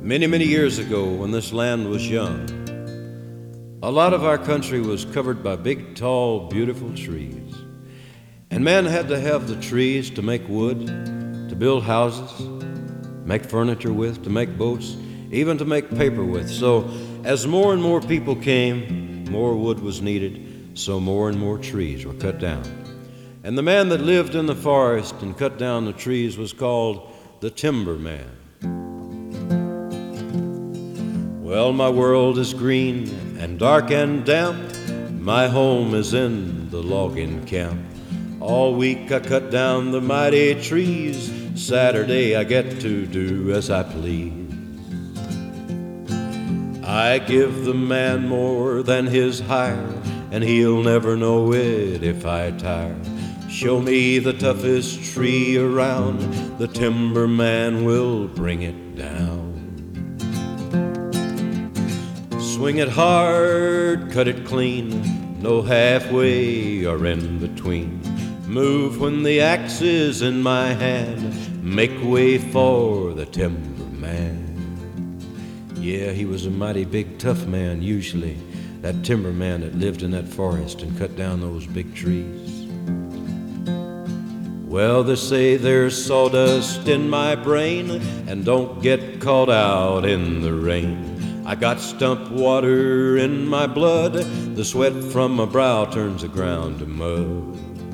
Many, many years ago, when this land was young, a lot of our country was covered by big, tall, beautiful trees. And man had to have the trees to make wood, to build houses, make furniture with, to make boats, even to make paper with. So as more and more people came, more wood was needed, so more and more trees were cut down. And the man that lived in the forest and cut down the trees was called the timber man. Well, my world is green and dark and damp. My home is in the logging camp. All week I cut down the mighty trees. Saturday I get to do as I please. I give the man more than his hire, and he'll never know it if I tire. Show me the toughest tree around, the timber man will bring it down. Swing it hard, cut it clean, no halfway or in between. Move when the axe is in my hand, make way for the timber man. Yeah, he was a mighty big, tough man usually, that timber man that lived in that forest and cut down those big trees. Well, they say there's sawdust in my brain, and don't get caught out in the rain. I got stump water in my blood, the sweat from my brow turns the ground to mud.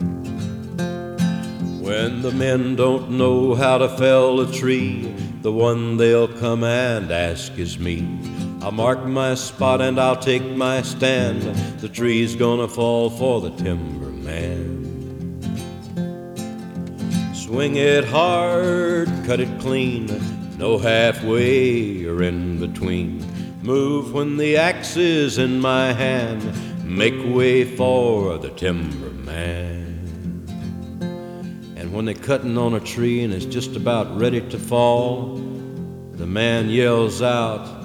When the men don't know how to fell a tree, the one they'll come and ask is me. I'll mark my spot and I'll take my stand, the tree's gonna fall for the timber man. Swing it hard, cut it clean, no halfway or in between. Move when the axe is in my hand, make way for the timber man. And when they're cutting on a tree and it's just about ready to fall, the man yells out,